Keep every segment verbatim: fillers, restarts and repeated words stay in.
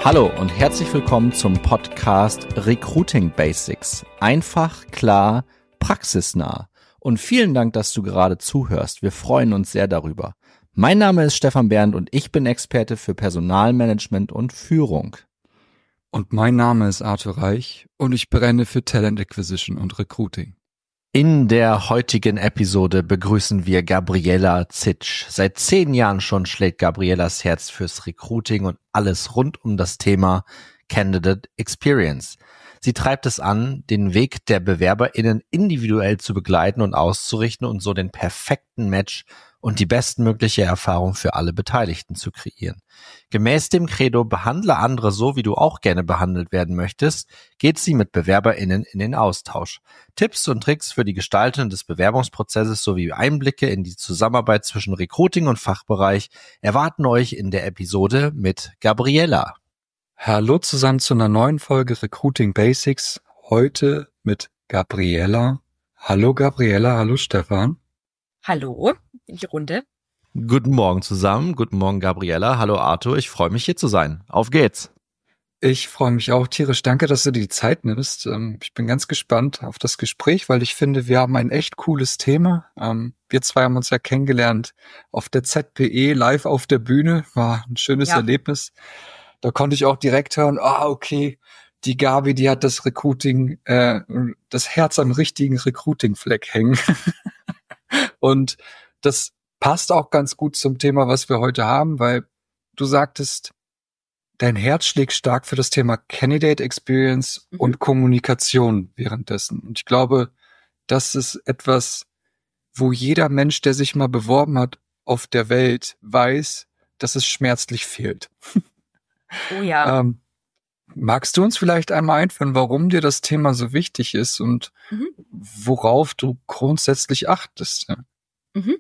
Hallo und herzlich willkommen zum Podcast Recruiting Basics. Einfach, klar, praxisnah. Und vielen Dank, dass du gerade zuhörst. Wir freuen uns sehr darüber. Mein Name ist Stefan Bernd und ich bin Experte für Personalmanagement und Führung. Und mein Name ist Arthur Reich und ich brenne für Talent Acquisition und Recruiting. In der heutigen Episode begrüßen wir Gabriela Zitsch. Seit zehn Jahren schon schlägt Gabrielas Herz fürs Recruiting und alles rund um das Thema Candidate Experience. Sie treibt es an, den Weg der BewerberInnen individuell zu begleiten und auszurichten und so den perfekten Match und die bestmögliche Erfahrung für alle Beteiligten zu kreieren. Gemäß dem Credo "Behandle andere so, wie du auch gerne behandelt werden möchtest", geht sie mit BewerberInnen in den Austausch. Tipps und Tricks für die Gestaltung des Bewerbungsprozesses sowie Einblicke in die Zusammenarbeit zwischen Recruiting und Fachbereich erwarten euch in der Episode mit Gabriela. Hallo zusammen zu einer neuen Folge Recruiting Basics. Heute mit Gabriela. Hallo Gabriela, hallo Stefan. Hallo in die Runde. Guten Morgen zusammen, guten Morgen Gabriela, hallo Arthur, ich freue mich hier zu sein. Auf geht's. Ich freue mich auch tierisch, danke, dass du dir die Zeit nimmst. Ich bin ganz gespannt auf das Gespräch, weil ich finde, wir haben ein echt cooles Thema. Wir zwei haben uns ja kennengelernt auf der Z P E, live auf der Bühne, war ein schönes ja. Erlebnis. Da konnte ich auch direkt hören, ah okay, die Gabi, die hat das Recruiting, äh, das Herz am richtigen Recruiting-Fleck hängen. Und das passt auch ganz gut zum Thema, was wir heute haben, weil du sagtest, dein Herz schlägt stark für das Thema Candidate Experience mhm. und Kommunikation währenddessen. Und ich glaube, das ist etwas, wo jeder Mensch, der sich mal beworben hat auf der Welt, weiß, dass es schmerzlich fehlt. Oh ja. ähm, magst du uns vielleicht einmal einführen, warum dir das Thema so wichtig ist und mhm. worauf du grundsätzlich achtest? Ja? Mhm.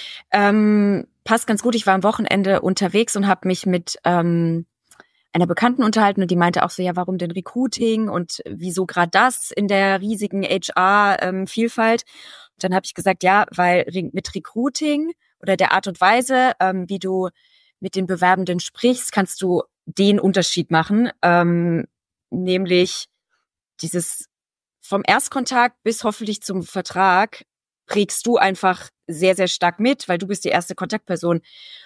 Ähm, passt ganz gut. Ich war am Wochenende unterwegs und habe mich mit ähm, einer Bekannten unterhalten und die meinte auch so, ja, warum denn Recruiting und wieso gerade das in der riesigen H R-Vielfalt? Und dann habe ich gesagt, ja, weil mit Recruiting oder der Art und Weise, ähm, wie du mit den Bewerbenden sprichst, kannst du den Unterschied machen, ähm, nämlich dieses vom Erstkontakt bis hoffentlich zum Vertrag prägst du einfach sehr, sehr stark mit, weil du bist die erste Kontaktperson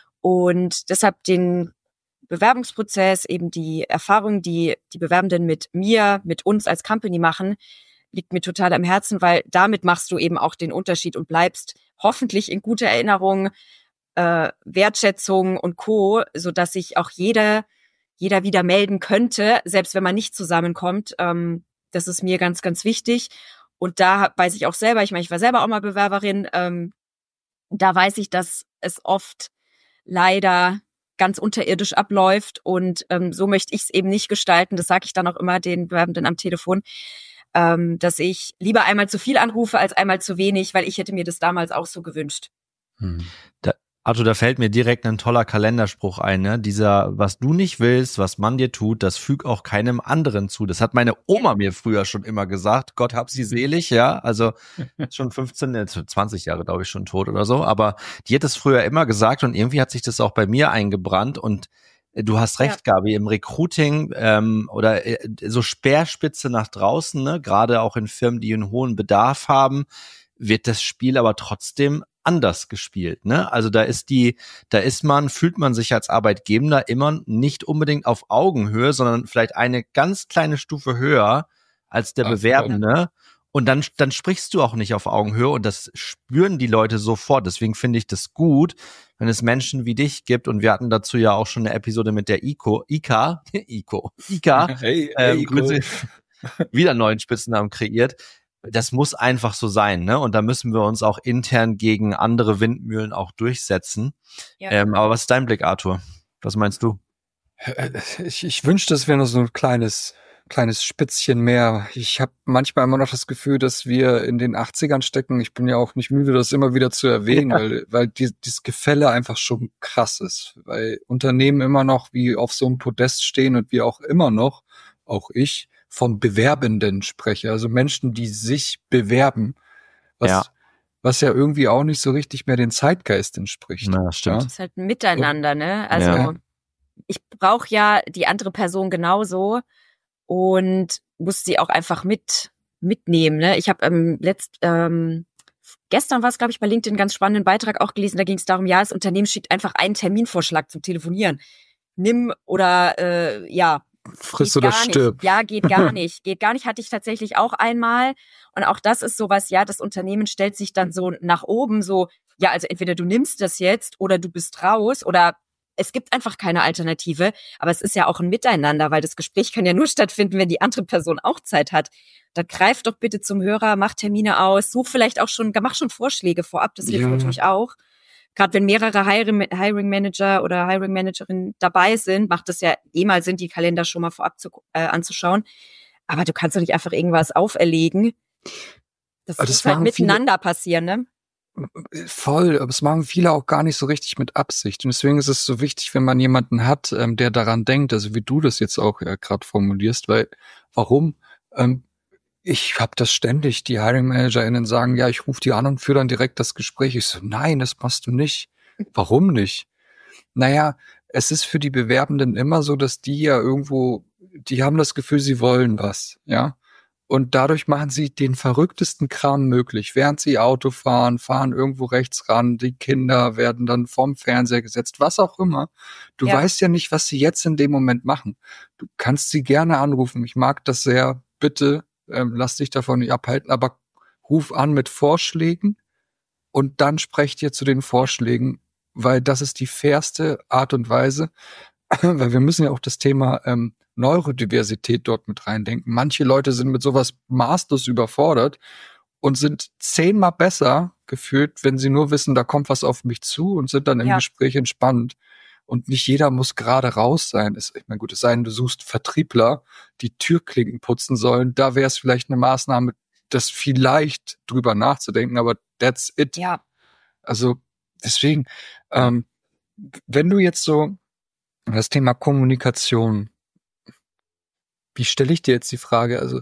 und deshalb den Bewerbungsprozess, eben die Erfahrung, die die Bewerbenden mit mir, mit uns als Company machen, liegt mir total am Herzen, weil damit machst du eben auch den Unterschied und bleibst hoffentlich in guter Erinnerung, äh, Wertschätzung und Co., sodass sich auch jeder jeder wieder melden könnte, selbst wenn man nicht zusammenkommt. Ähm, das ist mir ganz, ganz wichtig. Und da weiß ich auch selber, ich meine, ich war selber auch mal Bewerberin, ähm, da weiß ich, dass es oft leider ganz unterirdisch abläuft und ähm, so möchte ich es eben nicht gestalten. Das sage ich dann auch immer den Bewerbenden am Telefon, ähm, dass ich lieber einmal zu viel anrufe als einmal zu wenig, weil ich hätte mir das damals auch so gewünscht. Hm. Da Arthur, da fällt mir direkt ein toller Kalenderspruch ein, ne? Dieser, was du nicht willst, was man dir tut, das füg auch keinem anderen zu. Das hat meine Oma mir früher schon immer gesagt. Gott hab sie selig, ja. Also schon fünfzehn, zwanzig Jahre, glaube ich, schon tot oder so. Aber die hat es früher immer gesagt und irgendwie hat sich das auch bei mir eingebrannt. Und du hast recht, ja. Gabi, im Recruiting ähm, oder äh, so Speerspitze nach draußen, ne? Gerade auch in Firmen, die einen hohen Bedarf haben, wird das Spiel aber trotzdem anders gespielt, ne? Also da ist die, da ist man, fühlt man sich als Arbeitgeber immer nicht unbedingt auf Augenhöhe, sondern vielleicht eine ganz kleine Stufe höher als der Ach, Bewerbende. Und dann, dann sprichst du auch nicht auf Augenhöhe und das spüren die Leute sofort. Deswegen finde ich das gut, wenn es Menschen wie dich gibt. Und wir hatten dazu ja auch schon eine Episode mit der Ico, Ika, Ico, Ika, hey, ähm, hey, Grüße, wieder einen neuen Spitznamen kreiert. Das muss einfach so sein, ne? Und da müssen wir uns auch intern gegen andere Windmühlen auch durchsetzen. Ja. Ähm, aber was ist dein Blick, Arthur? Was meinst du? Ich, ich wünschte, es wäre nur so ein kleines, kleines Spitzchen mehr. Ich habe manchmal immer noch das Gefühl, dass wir in den achtzigern stecken. Ich bin ja auch nicht müde, das immer wieder zu erwähnen, ja. weil, weil die, dieses Gefälle einfach schon krass ist. Weil Unternehmen immer noch wie auf so einem Podest stehen und wir auch immer noch, auch ich, von Bewerbenden spreche, also Menschen, die sich bewerben, was ja, was ja irgendwie auch nicht so richtig mehr den Zeitgeist entspricht. Na, stimmt. Das ist halt ein Miteinander, ne? Also ja. ich brauche ja die andere Person genauso und muss sie auch einfach mit mitnehmen. Ne? Ich habe ähm, letzt ähm, gestern war es, glaube ich, bei LinkedIn einen ganz spannenden Beitrag auch gelesen. Da ging es darum, ja, das Unternehmen schickt einfach einen Terminvorschlag zum Telefonieren. Nimm oder äh, ja. Friss oder stirb. Ja, geht gar nicht. Geht gar nicht, hatte ich tatsächlich auch einmal. Und auch das ist sowas, ja, das Unternehmen stellt sich dann so nach oben, so, ja, also entweder du nimmst das jetzt oder du bist raus oder es gibt einfach keine Alternative. Aber es ist ja auch ein Miteinander, weil das Gespräch kann ja nur stattfinden, wenn die andere Person auch Zeit hat. Dann greif doch bitte zum Hörer, mach Termine aus, such vielleicht auch schon, mach schon Vorschläge vorab, das hilft ja. natürlich auch. Gerade wenn mehrere Hiring Manager oder Hiring Managerinnen dabei sind, macht es ja eh mal Sinn, die Kalender schon mal vorab zu, äh, anzuschauen. Aber du kannst doch nicht einfach irgendwas auferlegen. Das, das muss halt miteinander viele, passieren, ne? Voll, aber es machen viele auch gar nicht so richtig mit Absicht. Und deswegen ist es so wichtig, wenn man jemanden hat, ähm, der daran denkt, also wie du das jetzt auch ja, gerade formulierst, weil warum? Ähm, Ich habe das ständig, die Hiring ManagerInnen sagen, ja, ich rufe die an und führe dann direkt das Gespräch. Ich so, nein, das machst du nicht. Warum nicht? Naja, es ist für die Bewerbenden immer so, dass die ja irgendwo, die haben das Gefühl, sie wollen was, ja. Und dadurch machen sie den verrücktesten Kram möglich. Während sie Auto fahren, fahren irgendwo rechts ran, die Kinder werden dann vorm Fernseher gesetzt, was auch immer. Du ja. weißt ja nicht, was sie jetzt in dem Moment machen. Du kannst sie gerne anrufen. Ich mag das sehr. Bitte Ähm, lass dich davon nicht abhalten, aber ruf an mit Vorschlägen und dann sprecht ihr zu den Vorschlägen, weil das ist die fairste Art und Weise, weil wir müssen ja auch das Thema ähm, Neurodiversität dort mit reindenken. Manche Leute sind mit sowas maßlos überfordert und sind zehnmal besser gefühlt, wenn sie nur wissen, da kommt was auf mich zu und sind dann im ja. Gespräch entspannt. Und nicht jeder muss gerade raus sein. Ich meine, gut, es sei denn, du suchst Vertriebler, die Türklinken putzen sollen. Da wäre es vielleicht eine Maßnahme, das vielleicht drüber nachzudenken, aber that's it. Ja. Also deswegen, ähm, wenn du jetzt so das Thema Kommunikation, wie stelle ich dir jetzt die Frage, also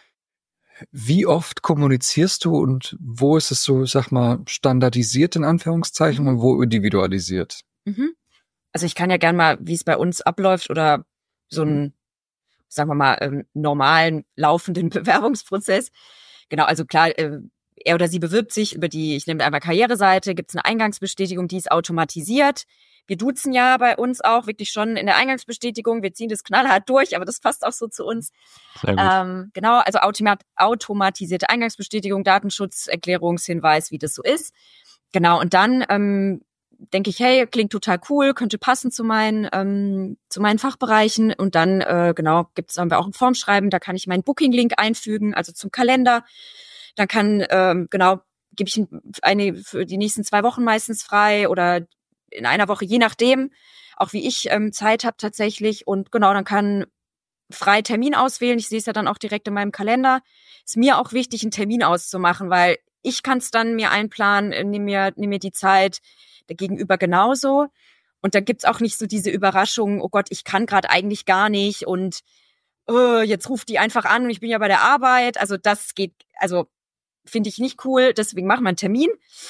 wie oft kommunizierst du und wo ist es so, sag mal, standardisiert in Anführungszeichen und wo individualisiert? Mhm. Also ich kann ja gern mal, wie es bei uns abläuft oder so einen, sagen wir mal, ähm, normalen, laufenden Bewerbungsprozess. Genau, also klar, äh, er oder sie bewirbt sich über die, ich nehme einmal Karriereseite, gibt es eine Eingangsbestätigung, die ist automatisiert. Wir duzen ja bei uns auch wirklich schon in der Eingangsbestätigung. Wir ziehen das knallhart durch, aber das passt auch so zu uns. Sehr gut. Ähm, genau, also automat- automatisierte Eingangsbestätigung, Datenschutz, Erklärungshinweis, wie das so ist. Genau, und dann ähm, denke ich, hey, klingt total cool, könnte passen zu meinen ähm, zu meinen Fachbereichen. Und dann, äh, genau, gibt's haben wir auch ein Formschreiben, da kann ich meinen Booking-Link einfügen, also zum Kalender. Dann kann, ähm, genau, gebe ich eine für die nächsten zwei Wochen meistens frei oder in einer Woche, je nachdem, auch wie ich ähm, Zeit habe tatsächlich. Und genau, dann kann frei Termin auswählen. Ich sehe es ja dann auch direkt in meinem Kalender. Ist mir auch wichtig, einen Termin auszumachen, weil ich kann es dann mir einplanen, nehme mir, nehm mir die Zeit, der Gegenüber genauso. Und da gibt's auch nicht so diese Überraschung, oh Gott, ich kann gerade eigentlich gar nicht und oh, jetzt ruft die einfach an und ich bin ja bei der Arbeit. Also das geht, also finde ich nicht cool, deswegen machen wir einen Termin.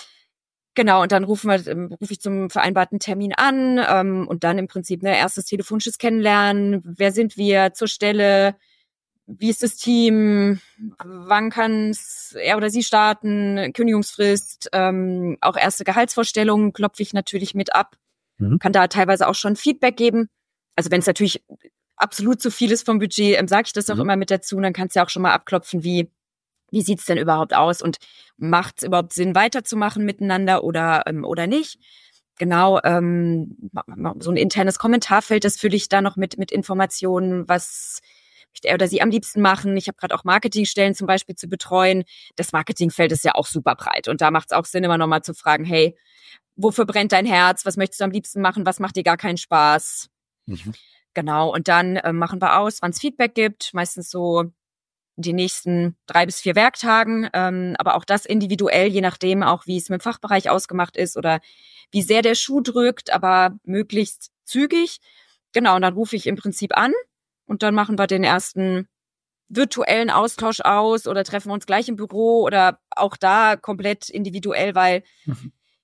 Genau, und dann rufen wir, ähm, rufe ich zum vereinbarten Termin an ähm, und dann im Prinzip ne erstes telefonisches Kennenlernen. Wer sind wir zur Stelle? Wie ist das Team? Wann kann er oder sie starten? Kündigungsfrist, ähm, auch erste Gehaltsvorstellungen klopfe ich natürlich mit ab. Mhm. Kann da teilweise auch schon Feedback geben. Also wenn es natürlich absolut zu viel ist vom Budget, ähm, sage ich das auch mhm. immer mit dazu. Und dann kannst du ja auch schon mal abklopfen, wie wie sieht's denn überhaupt aus und macht es überhaupt Sinn, weiterzumachen miteinander oder ähm, oder nicht? Genau, ähm, so ein internes Kommentarfeld, das fülle ich da noch mit mit Informationen, was möchte er oder sie am liebsten machen. Ich habe gerade auch Marketingstellen zum Beispiel zu betreuen. Das Marketingfeld ist ja auch super breit. Und da macht es auch Sinn, immer nochmal zu fragen, hey, wofür brennt dein Herz? Was möchtest du am liebsten machen? Was macht dir gar keinen Spaß? Mhm. Genau, und dann äh, machen wir aus, wann es Feedback gibt. Meistens so die nächsten drei bis vier Werktagen. Ähm, aber auch das individuell, je nachdem auch, wie es mit dem Fachbereich ausgemacht ist oder wie sehr der Schuh drückt, aber möglichst zügig. Genau, und dann rufe ich im Prinzip an. Und dann machen wir den ersten virtuellen Austausch aus oder treffen uns gleich im Büro oder auch da komplett individuell, weil mhm.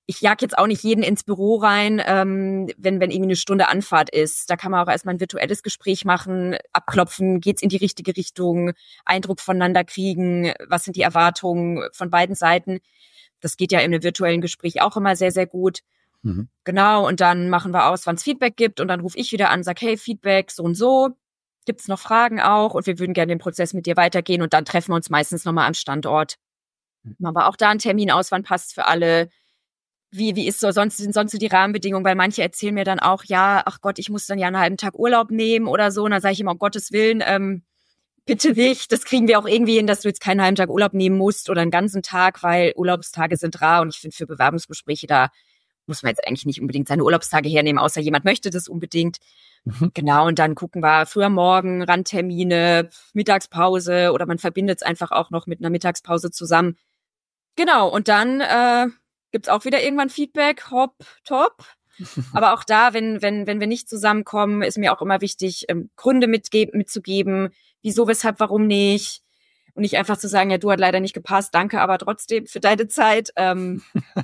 ich jag jetzt auch nicht jeden ins Büro rein, ähm, wenn wenn irgendwie eine Stunde Anfahrt ist. Da kann man auch erstmal ein virtuelles Gespräch machen, abklopfen, geht's in die richtige Richtung, Eindruck voneinander kriegen, was sind die Erwartungen von beiden Seiten. Das geht ja in einem virtuellen Gespräch auch immer sehr, sehr gut. Mhm. Genau, und dann machen wir aus, wann es Feedback gibt und dann rufe ich wieder an, sag, hey, Feedback, so und so. Gibt's noch Fragen auch und wir würden gerne den Prozess mit dir weitergehen und dann treffen wir uns meistens nochmal am Standort. Machen wir auch da einen Termin aus, wann passt für alle. Wie, wie ist so, sonst sind sonst so die Rahmenbedingungen, weil manche erzählen mir dann auch, ja, ach Gott, ich muss dann ja einen halben Tag Urlaub nehmen oder so. Und dann sage ich immer, um Gottes Willen, ähm, bitte nicht. Das kriegen wir auch irgendwie hin, dass du jetzt keinen halben Tag Urlaub nehmen musst oder einen ganzen Tag, weil Urlaubstage sind rar. Und ich finde, für Bewerbungsgespräche, da muss man jetzt eigentlich nicht unbedingt seine Urlaubstage hernehmen, außer jemand möchte das unbedingt. Mhm. Genau, und dann gucken wir früher Morgen, Randtermine, Mittagspause oder man verbindet es einfach auch noch mit einer Mittagspause zusammen. Genau, und dann äh, gibt's auch wieder irgendwann Feedback, hopp, top. Aber auch da, wenn wenn wenn wir nicht zusammenkommen, ist mir auch immer wichtig, ähm, Gründe mitgeben, mitzugeben, wieso, weshalb, warum nicht. Und nicht einfach zu sagen, ja, du hat leider nicht gepasst, danke, aber trotzdem für deine Zeit. Ähm,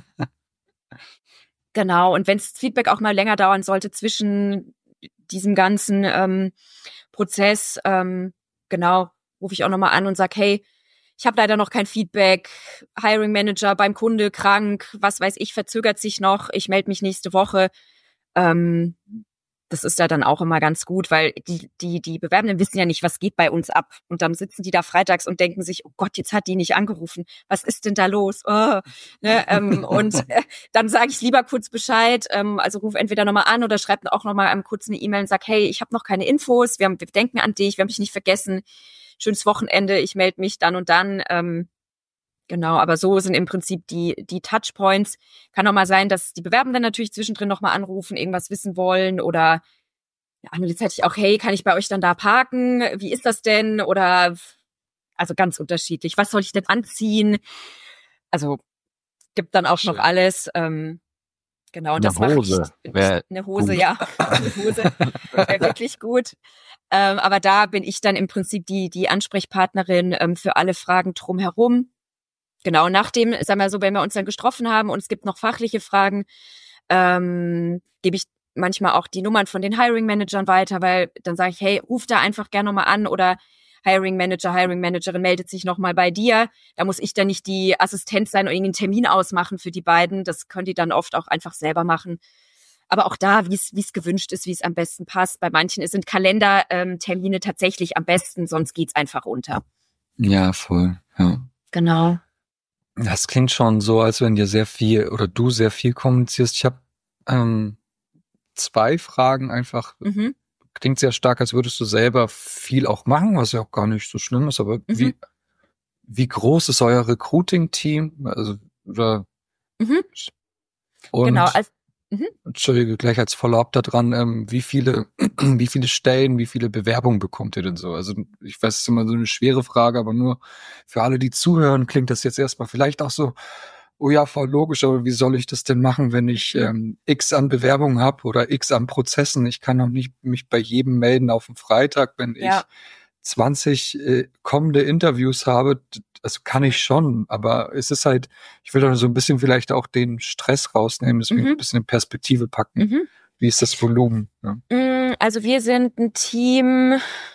genau, und wenn das Feedback auch mal länger dauern sollte zwischen diesem ganzen ähm, Prozess, ähm, genau, rufe ich auch nochmal an und sag, hey, ich habe leider noch kein Feedback, Hiring Manager beim Kunde krank, was weiß ich, verzögert sich noch, ich melde mich nächste Woche. Ähm, das ist ja dann auch immer ganz gut, weil die die die Bewerbenden wissen ja nicht, was geht bei uns ab. Und dann sitzen die da freitags und denken sich, oh Gott, jetzt hat die nicht angerufen, was ist denn da los? Oh, ne, ähm, und äh, dann sage ich lieber kurz Bescheid, ähm, also ruf entweder nochmal an oder schreib auch nochmal einem kurz eine E-Mail und sag, hey, ich habe noch keine Infos, wir, haben, wir denken an dich, wir haben dich nicht vergessen. Schönes Wochenende, ich melde mich dann und dann. Ähm, genau, aber so sind im Prinzip die die Touchpoints. Kann auch mal sein, dass die Bewerbenden natürlich zwischendrin nochmal anrufen, irgendwas wissen wollen oder ja, gleichzeitig auch, hey, kann ich bei euch dann da parken? Wie ist das denn? Oder also ganz unterschiedlich. Was soll ich denn anziehen? Also gibt dann auch Schön. noch alles. Ähm, genau, und eine das Hose. mache ich. Eine Hose, gut. ja. Eine Hose wäre wirklich gut. Ähm, aber da bin ich dann im Prinzip die die Ansprechpartnerin ähm, für alle Fragen drumherum. Genau, nachdem, sagen wir so, wenn wir uns dann getroffen haben und es gibt noch fachliche Fragen, ähm, gebe ich manchmal auch die Nummern von den Hiring Managern weiter, weil dann sage ich, hey, ruf da einfach gerne nochmal an oder Hiring Manager, Hiring Managerin meldet sich nochmal bei dir. Da muss ich dann nicht die Assistenz sein und irgendeinen Termin ausmachen für die beiden. Das können die dann oft auch einfach selber machen. Aber auch da, wie es wie es gewünscht ist, wie es am besten passt. Bei manchen sind Kalendertermine ähm, tatsächlich am besten, sonst geht's einfach unter. Ja, voll. Ja. Genau. Das klingt schon so, als wenn dir sehr viel oder du sehr viel kommunizierst. Ich habe ähm, zwei Fragen einfach. Mhm. Klingt sehr stark, als würdest du selber viel auch machen, was ja auch gar nicht so schlimm ist. Aber mhm. wie wie groß ist euer Recruiting-Team? Also oder mhm. und genau. Also Mhm. Entschuldige, gleich als Follow-up da dran, ähm, wie viele, wie viele Stellen, wie viele Bewerbungen bekommt ihr denn so? Also ich weiß, es ist immer so eine schwere Frage, aber nur für alle, die zuhören, klingt das jetzt erstmal vielleicht auch so, oh ja, voll logisch, aber wie soll ich das denn machen, wenn ich ähm, X an Bewerbungen habe oder X an Prozessen? Ich kann doch nicht mich bei jedem melden auf den Freitag, wenn ja. ich zwanzig äh, kommende Interviews habe, also kann ich schon, aber es ist halt, ich will da so ein bisschen vielleicht auch den Stress rausnehmen, deswegen mhm. ein bisschen in Perspektive packen. Mhm. Wie ist das Volumen? Ja. Also wir sind ein Team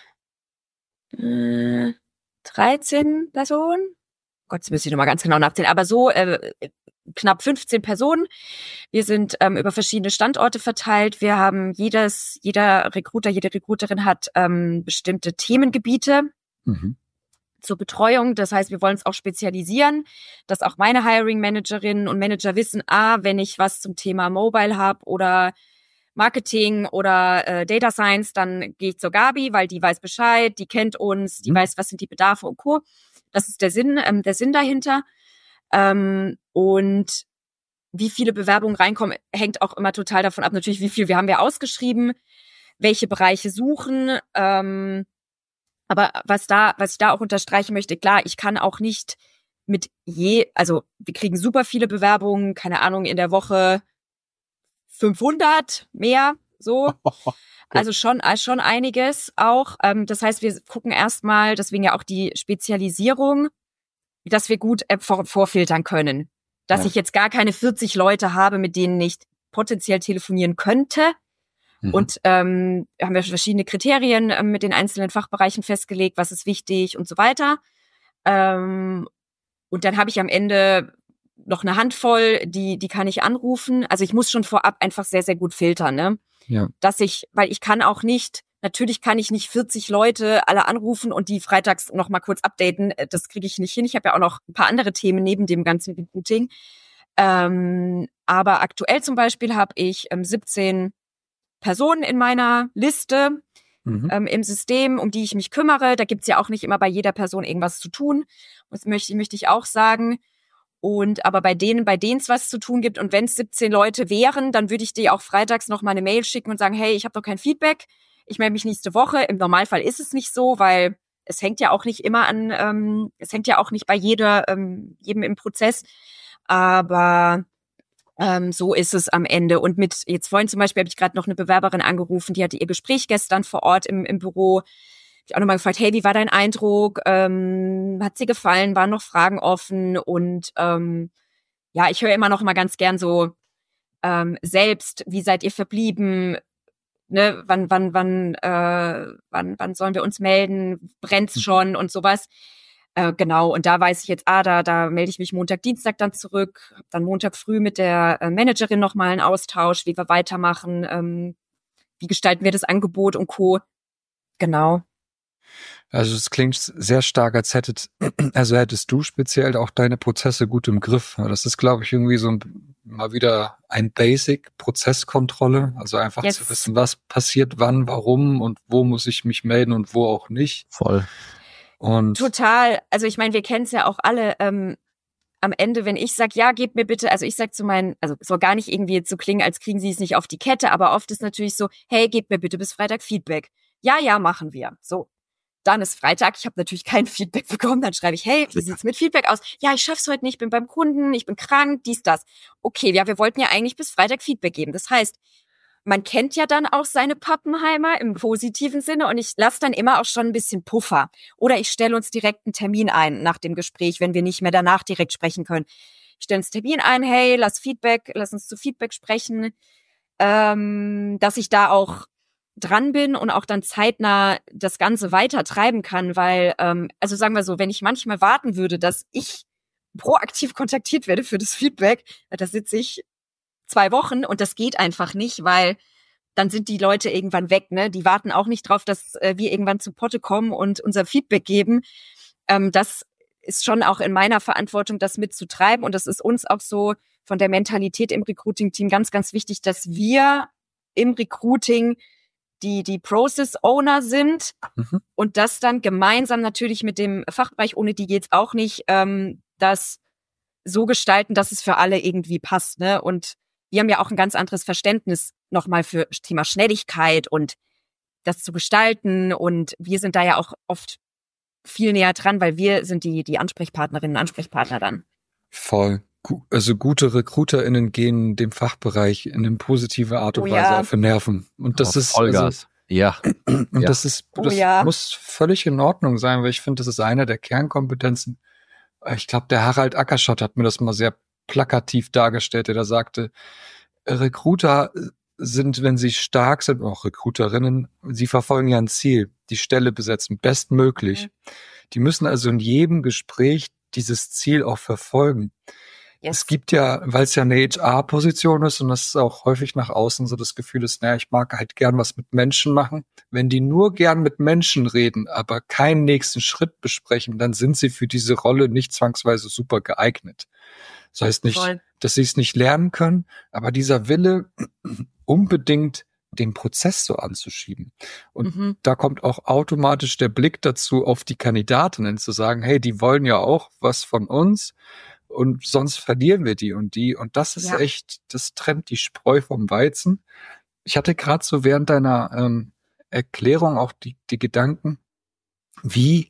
äh, dreizehn Personen. Gott, jetzt müsste ich nochmal ganz genau nachzählen, aber so äh, knapp fünfzehn Personen. Wir sind ähm, über verschiedene Standorte verteilt. Wir haben jedes, jeder Recruiter, jede Recruiterin hat ähm, bestimmte Themengebiete mhm. zur Betreuung. Das heißt, wir wollen es auch spezialisieren, dass auch meine Hiring Managerinnen und Manager wissen, ah, wenn ich was zum Thema Mobile habe oder Marketing oder äh, Data Science, dann gehe ich zur Gabi, weil die weiß Bescheid, die kennt uns, die mhm. weiß, was sind die Bedarfe und Co. Das ist der Sinn, ähm, der Sinn dahinter. Ähm, und wie viele Bewerbungen reinkommen, hängt auch immer total davon ab, natürlich, wie viel wir haben wir ausgeschrieben, welche Bereiche suchen. Ähm, aber was da, was ich da auch unterstreichen möchte, klar, ich kann auch nicht mit je, also wir kriegen super viele Bewerbungen, keine Ahnung, in der Woche fünfhundert mehr, so. Also schon, schon einiges auch. Ähm, das heißt, wir gucken erstmal, deswegen ja auch die Spezialisierung, dass wir gut äh, vor, vorfiltern können. dass Ja. ich jetzt gar keine vierzig Leute habe, mit denen ich potenziell telefonieren könnte. Mhm. Und ähm, haben wir verschiedene Kriterien ähm, mit den einzelnen Fachbereichen festgelegt, was ist wichtig und so weiter. Ähm, und dann habe ich am Ende noch eine Handvoll, die die kann ich anrufen. Also ich muss schon vorab einfach sehr, sehr gut filtern, ne? Ja. Dass ich, weil ich kann auch nicht, natürlich kann ich nicht vierzig Leute alle anrufen und die freitags noch mal kurz updaten. Das kriege ich nicht hin. Ich habe ja auch noch ein paar andere Themen neben dem ganzen Recruiting. Ähm, aber aktuell zum Beispiel habe ich ähm, siebzehn Personen in meiner Liste mhm. ähm, im System, um die ich mich kümmere. Da gibt's ja auch nicht immer bei jeder Person irgendwas zu tun. Das möchte, möchte ich auch sagen. Und aber bei denen, bei denen es was zu tun gibt und wenn es siebzehn Leute wären, dann würde ich dir auch freitags noch mal eine Mail schicken und sagen, hey, ich habe noch kein Feedback. Ich melde mich nächste Woche. Im Normalfall ist es nicht so, weil es hängt ja auch nicht immer an, ähm, es hängt ja auch nicht bei jeder, ähm, jedem im Prozess. Aber ähm, so ist es am Ende. Und mit, jetzt vorhin zum Beispiel habe ich gerade noch eine Bewerberin angerufen, die hatte ihr Gespräch gestern vor Ort im, im Büro. Ich habe auch nochmal gefragt, hey, wie war dein Eindruck? Ähm, hat sie gefallen? Waren noch Fragen offen? Und ähm, ja, ich höre immer noch mal ganz gern so ähm, selbst, wie seid ihr verblieben? Ne, wann, wann, wann, äh, wann, wann sollen wir uns melden? Brennt's schon und sowas? Äh, genau. Und da weiß ich jetzt, ah, da, da melde ich mich Montag, Dienstag dann zurück. Hab dann Montag früh mit der äh, Managerin noch mal einen Austausch, wie wir weitermachen, ähm, wie gestalten wir das Angebot und Co. Genau. Also es klingt sehr stark, als hättet, also hättest du speziell auch deine Prozesse gut im Griff. Das ist, glaube ich, irgendwie so ein, mal wieder ein Basic, Prozesskontrolle. Also einfach yes. zu wissen, was passiert wann, warum und wo muss ich mich melden und wo auch nicht. Voll. Und total. Also ich meine, wir kennen es ja auch alle. Ähm, am Ende, wenn ich sage, ja, gebt mir bitte, also ich sag zu meinen, also es soll gar nicht irgendwie jetzt so klingen, als kriegen sie es nicht auf die Kette, aber oft ist natürlich so, hey, gebt mir bitte bis Freitag Feedback. Ja, ja, machen wir. So. Dann ist Freitag, ich habe natürlich kein Feedback bekommen, dann schreibe ich, hey, wie sieht's mit Feedback aus? Ja, ich schaff's heute nicht, bin beim Kunden, ich bin krank, dies, das. Okay, ja, wir wollten ja eigentlich bis Freitag Feedback geben. Das heißt, man kennt ja dann auch seine Pappenheimer im positiven Sinne und ich lasse dann immer auch schon ein bisschen Puffer. Oder ich stelle uns direkt einen Termin ein nach dem Gespräch, wenn wir nicht mehr danach direkt sprechen können. Ich stelle uns einen Termin ein, hey, lass Feedback, lass uns zu Feedback sprechen, ähm, dass ich da auch dran bin und auch dann zeitnah das Ganze weiter treiben kann, weil, ähm, also sagen wir so, wenn ich manchmal warten würde, dass ich proaktiv kontaktiert werde für das Feedback, da sitze ich zwei Wochen und das geht einfach nicht, weil dann sind die Leute irgendwann weg, ne? Die warten auch nicht drauf, dass äh, wir irgendwann zu Potte kommen und unser Feedback geben. Ähm, das ist schon auch in meiner Verantwortung, das mitzutreiben und das ist uns auch so von der Mentalität im Recruiting-Team ganz, ganz wichtig, dass wir im Recruiting die die Process Owner sind mhm. und das dann gemeinsam natürlich mit dem Fachbereich, ohne die geht's auch nicht, ähm, das so gestalten, dass es für alle irgendwie passt, ne? Und wir haben ja auch ein ganz anderes Verständnis nochmal für Thema Schnelligkeit und das zu gestalten und wir sind da ja auch oft viel näher dran, weil wir sind die die Ansprechpartnerinnen und Ansprechpartner dann. Voll. Also gute RecruiterInnen gehen dem Fachbereich in eine positive Art und oh, Weise ja. auf den Nerven. Und das oh, ist Vollgas. Also, ja. Und ja. das ist, das oh, ja. muss völlig in Ordnung sein, weil ich finde, das ist eine der Kernkompetenzen. Ich glaube, der Harald Ackerschott hat mir das mal sehr plakativ dargestellt, der da sagte, Recruiter sind, wenn sie stark sind, auch Recruiterinnen, sie verfolgen ja ein Ziel, die Stelle besetzen, bestmöglich. Mhm. Die müssen also in jedem Gespräch dieses Ziel auch verfolgen. Yes. Es gibt ja, weil es ja eine H R-Position ist und das ist auch häufig nach außen so das Gefühl ist, naja, ich mag halt gern was mit Menschen machen. Wenn die nur gern mit Menschen reden, aber keinen nächsten Schritt besprechen, dann sind sie für diese Rolle nicht zwangsweise super geeignet. Das heißt nicht, Voll. dass sie es nicht lernen können, aber dieser Wille, unbedingt den Prozess so anzuschieben. Und mhm. da kommt auch automatisch der Blick dazu auf die Kandidatinnen zu sagen, hey, die wollen ja auch was von uns. Und sonst verlieren wir die und die. Und das ist ja. echt, das trennt die Spreu vom Weizen. Ich hatte gerade so während deiner ähm, Erklärung auch die, die Gedanken, wie,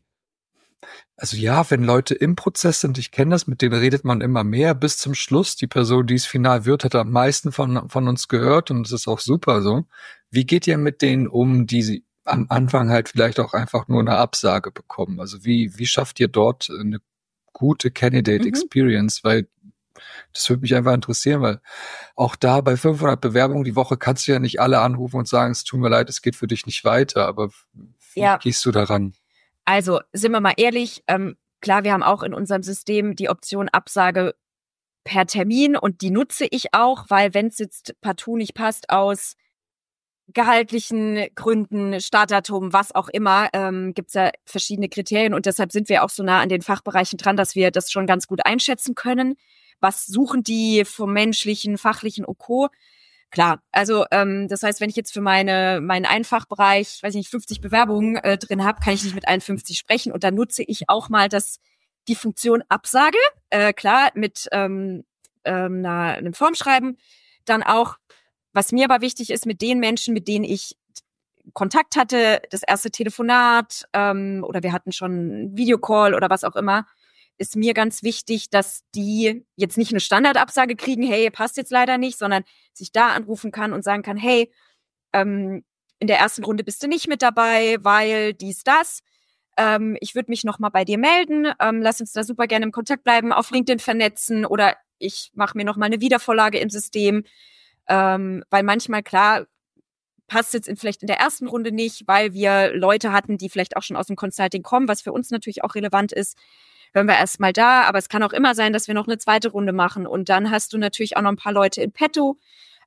also ja, wenn Leute im Prozess sind, ich kenne das, mit denen redet man immer mehr bis zum Schluss. Die Person, die es final wird, hat am meisten von, von uns gehört und es ist auch super so. Wie geht ihr mit denen um, die sie am Anfang halt vielleicht auch einfach nur eine Absage bekommen? Also wie, wie schafft ihr dort eine gute Candidate mhm. Experience, weil Das würde mich einfach interessieren, weil auch da bei fünfhundert Bewerbungen die Woche kannst du ja nicht alle anrufen und sagen, es tut mir leid, es geht für dich nicht weiter. Aber wie Ja. gehst du daran? Also, sind wir mal ehrlich, ähm, klar, wir haben auch in unserem System die Option Absage per Termin und die nutze ich auch, weil wenn es jetzt partout nicht passt aus gehaltlichen Gründen, Startdatum, was auch immer, ähm, gibt es ja verschiedene Kriterien und deshalb sind wir auch so nah an den Fachbereichen dran, dass wir das schon ganz gut einschätzen können. Was suchen die vom menschlichen, fachlichen und Co.? Klar, also ähm, das heißt, wenn ich jetzt für meine meinen Einfachbereich, weiß ich nicht, fünfzig Bewerbungen äh, drin habe, kann ich nicht mit allen fünfzig sprechen und dann nutze ich auch mal das die Funktion Absage, äh, klar, mit ähm, ähm, einer, einem Formschreiben, dann auch. Was mir aber wichtig ist, mit den Menschen, mit denen ich Kontakt hatte, das erste Telefonat ähm, oder wir hatten schon einen Videocall oder was auch immer, ist mir ganz wichtig, dass die jetzt nicht eine Standardabsage kriegen, hey, passt jetzt leider nicht, sondern sich da anrufen kann und sagen kann, hey, ähm, in der ersten Runde bist du nicht mit dabei, weil dies, das. Ähm, ich würde mich nochmal bei dir melden. Ähm, lass uns da super gerne im Kontakt bleiben, auf LinkedIn vernetzen oder ich mache mir nochmal eine Wiedervorlage im System. Ähm, weil manchmal, klar, passt jetzt in, vielleicht in der ersten Runde nicht, weil wir Leute hatten, die vielleicht auch schon aus dem Consulting kommen, was für uns natürlich auch relevant ist. Hören wir erstmal da, aber es kann auch immer sein, dass wir noch eine zweite Runde machen und dann hast du natürlich auch noch ein paar Leute in petto,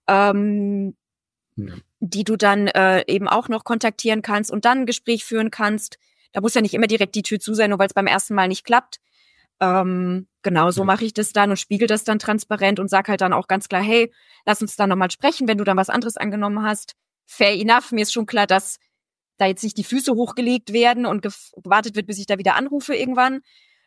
ähm, ja. die du dann äh, eben auch noch kontaktieren kannst und dann ein Gespräch führen kannst. Da muss ja nicht immer direkt die Tür zu sein, nur weil es beim ersten Mal nicht klappt. Ähm, genau, so mache ich das dann und spiegel das dann transparent und sag halt dann auch ganz klar, hey, lass uns da nochmal sprechen, wenn du dann was anderes angenommen hast. Fair enough, mir ist schon klar, dass da jetzt nicht die Füße hochgelegt werden und gewartet wird, bis ich da wieder anrufe irgendwann.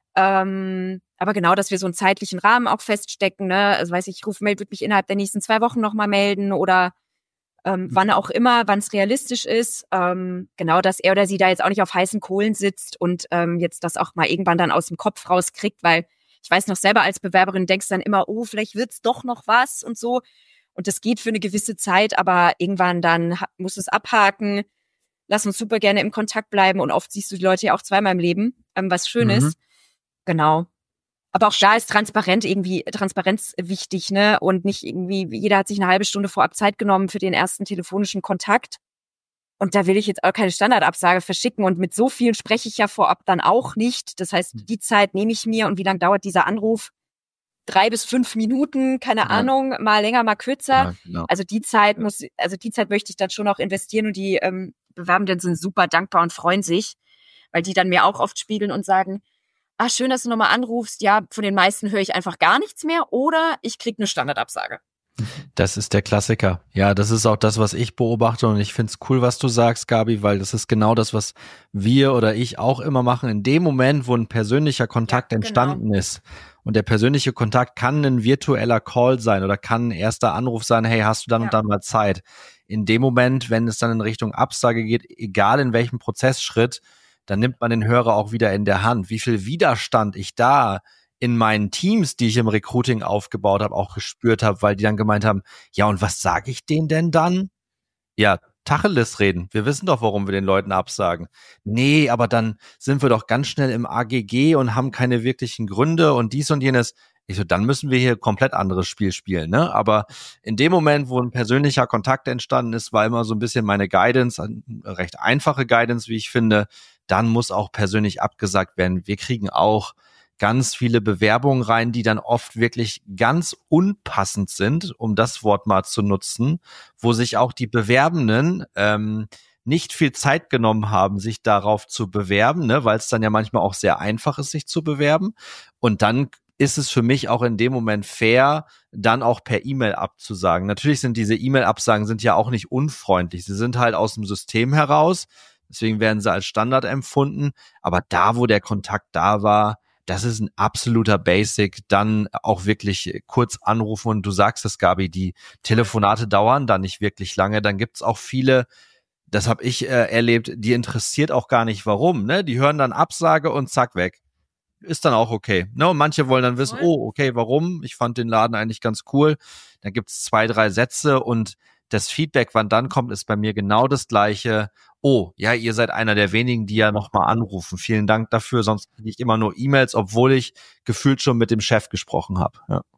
Ähm, aber genau, dass wir so einen zeitlichen Rahmen auch feststecken, ne? Also weiß ich, ich rufe, meld, würde mich innerhalb der nächsten zwei Wochen nochmal melden oder ähm, wann auch immer, wann es realistisch ist. Ähm, genau, dass er oder sie da jetzt auch nicht auf heißen Kohlen sitzt und ähm, jetzt das auch mal irgendwann dann aus dem Kopf rauskriegt, weil ich weiß noch selber als Bewerberin denkst dann immer, oh, vielleicht wird's doch noch was und so. Und das geht für eine gewisse Zeit, aber irgendwann dann musst du es abhaken. Lass uns super gerne im Kontakt bleiben und oft siehst du die Leute ja auch zweimal im Leben, ähm, was schön mhm. ist. Genau. Aber auch da ist transparent irgendwie, Transparenz wichtig, ne? Und nicht irgendwie, jeder hat sich eine halbe Stunde vorab Zeit genommen für den ersten telefonischen Kontakt. Und da will ich jetzt auch keine Standardabsage verschicken. Und mit so vielen spreche ich ja vorab dann auch nicht. Das heißt, die Zeit nehme ich mir. Und wie lange dauert dieser Anruf? Drei bis fünf Minuten, keine ja. Ahnung, mal länger, mal kürzer. Ja, genau. Also die Zeit muss, also die Zeit möchte ich dann schon auch investieren. Und die ähm, Bewerbenden sind super dankbar und freuen sich, weil die dann mir auch oft spiegeln und sagen, ah, schön, dass du nochmal anrufst. Ja, von den meisten höre ich einfach gar nichts mehr oder ich kriege eine Standardabsage. Das ist der Klassiker. Ja, das ist auch das, was ich beobachte und ich finde es cool, was du sagst, Gabi, weil das ist genau das, was wir oder ich auch immer machen. In dem Moment, wo ein persönlicher Kontakt ja, entstanden genau. ist und der persönliche Kontakt kann ein virtueller Call sein oder kann ein erster Anruf sein, hey, hast du dann ja. und dann mal Zeit? In dem Moment, wenn es dann in Richtung Absage geht, egal in welchem Prozessschritt, dann nimmt man den Hörer auch wieder in der Hand. Wie viel Widerstand ich da in meinen Teams, die ich im Recruiting aufgebaut habe, auch gespürt habe, weil die dann gemeint haben, ja, und was sage ich denen denn dann? Ja, Tacheles reden. Wir wissen doch, warum wir den Leuten absagen. Nee, aber dann sind wir doch ganz schnell im A G G und haben keine wirklichen Gründe und dies und jenes. Ich so, dann müssen wir hier komplett anderes Spiel spielen, ne? Aber in dem Moment, wo ein persönlicher Kontakt entstanden ist, war immer so ein bisschen meine Guidance, eine recht einfache Guidance, wie ich finde. Dann muss auch persönlich abgesagt werden. Wir kriegen auch ganz viele Bewerbungen rein, die dann oft wirklich ganz unpassend sind, um das Wort mal zu nutzen, wo sich auch die Bewerbenden ähm, nicht viel Zeit genommen haben, sich darauf zu bewerben, ne, weil es dann ja manchmal auch sehr einfach ist, sich zu bewerben. Und dann ist es für mich auch in dem Moment fair, dann auch per E-Mail abzusagen. Natürlich sind diese E-Mail-Absagen sind ja auch nicht unfreundlich. Sie sind halt aus dem System heraus. Deswegen werden sie als Standard empfunden. Aber da, wo der Kontakt da war, das ist ein absoluter Basic. Dann auch wirklich kurz anrufen. Und du sagst es, Gabi, die Telefonate dauern da nicht wirklich lange. Dann gibt's auch viele, das habe ich äh, erlebt, die interessiert auch gar nicht, warum. Ne? Die hören dann Absage und zack, weg. Ist dann auch okay. Ne? Und manche wollen dann wissen, oh, okay, warum? Ich fand den Laden eigentlich ganz cool. Dann gibt's zwei, drei Sätze und das Feedback, wann dann kommt, ist bei mir genau das gleiche. Oh, ja, ihr seid einer der wenigen, die ja nochmal anrufen. Vielen Dank dafür, sonst kriege ich immer nur E-Mails, obwohl ich gefühlt schon mit dem Chef gesprochen habe. Ja.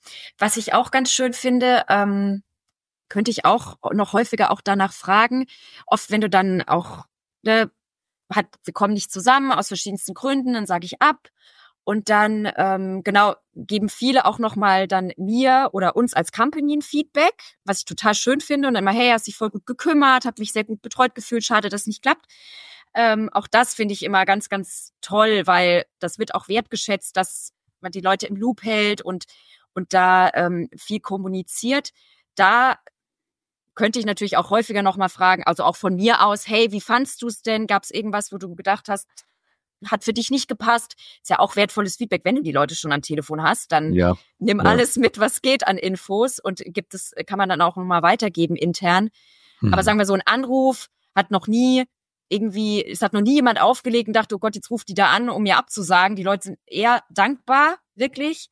Was ich auch ganz schön finde, ähm, könnte ich auch noch häufiger auch danach fragen. Oft, wenn du dann auch, ne, hat, wir kommen nicht zusammen aus verschiedensten Gründen, dann sage ich ab. Und dann, ähm, genau, geben viele auch nochmal dann mir oder uns als Company ein Feedback, was ich total schön finde. Und dann immer, hey, hast dich voll gut gekümmert, hab mich sehr gut betreut gefühlt, schade, dass es nicht klappt. Ähm, auch das finde ich immer ganz, ganz toll, weil das wird auch wertgeschätzt, dass man die Leute im Loop hält und, und da ähm, viel kommuniziert. Da könnte ich natürlich auch häufiger nochmal fragen, also auch von mir aus, hey, wie fandst du es denn? Gab es irgendwas, wo du gedacht hast, hat für dich nicht gepasst? Ist ja auch wertvolles Feedback, wenn du die Leute schon am Telefon hast, dann Ja, nimm ja. alles mit, was geht an Infos und gibt es, kann man dann auch nochmal weitergeben intern. Mhm. Aber sagen wir so, ein Anruf hat noch nie irgendwie, es hat noch nie jemand aufgelegt und dachte, oh Gott, jetzt ruft die da an, um mir abzusagen. Die Leute sind eher dankbar, wirklich,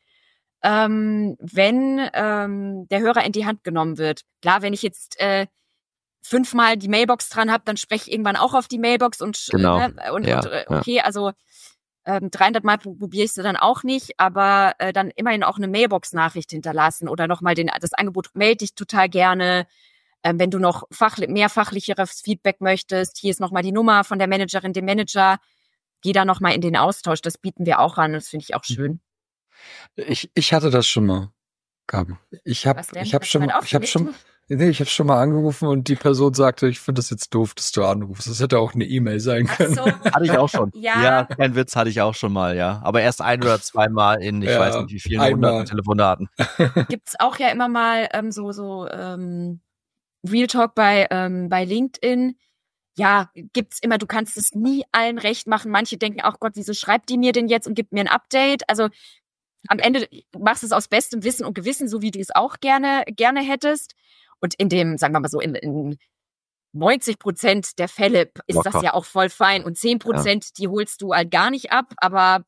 ähm, wenn ähm, der Hörer in die Hand genommen wird. Klar, wenn ich jetzt äh, fünfmal die Mailbox dran habe, dann spreche ich irgendwann auch auf die Mailbox und, Genau. äh, ne, und, Ja, und äh, okay, also ähm, dreihundert Mal probiere ich sie dann auch nicht, aber äh, dann immerhin auch eine Mailbox-Nachricht hinterlassen oder nochmal den das Angebot, melde dich total gerne. Ähm, wenn du noch fachli- mehr fachlicheres Feedback möchtest, hier ist nochmal die Nummer von der Managerin, dem Manager, geh da nochmal in den Austausch, das bieten wir auch an, das finde ich auch schön. Ich, ich hatte das schon mal, Gabi. Ich habe Was denn? ich hab Hast du schon weit mal, ich habe schon, aufgelegt? nee, ich habe schon mal angerufen und die Person sagte, ich finde das jetzt doof, dass du anrufst. Das hätte auch eine E-Mail sein Ach können. so. Hatte ich auch schon. Ja. Ja, kein Witz, hatte ich auch schon mal, ja. Aber erst ein oder zweimal in, ich Ja, weiß nicht wie vielen einmal. hunderten Telefonaten. Gibt's auch ja immer mal ähm, so so ähm, Real Talk bei ähm, bei LinkedIn. Ja, gibt's immer, du kannst es nie allen recht machen. Manche denken, ach Gott, wieso schreibt die mir denn jetzt und gibt mir ein Update? Also am Ende machst du es aus bestem Wissen und Gewissen, so wie du es auch gerne gerne hättest. Und in dem, sagen wir mal so, in, in neunzig Prozent der Fälle ist Locker. das ja auch voll fein. Und zehn Prozent, die holst du halt gar nicht ab. Aber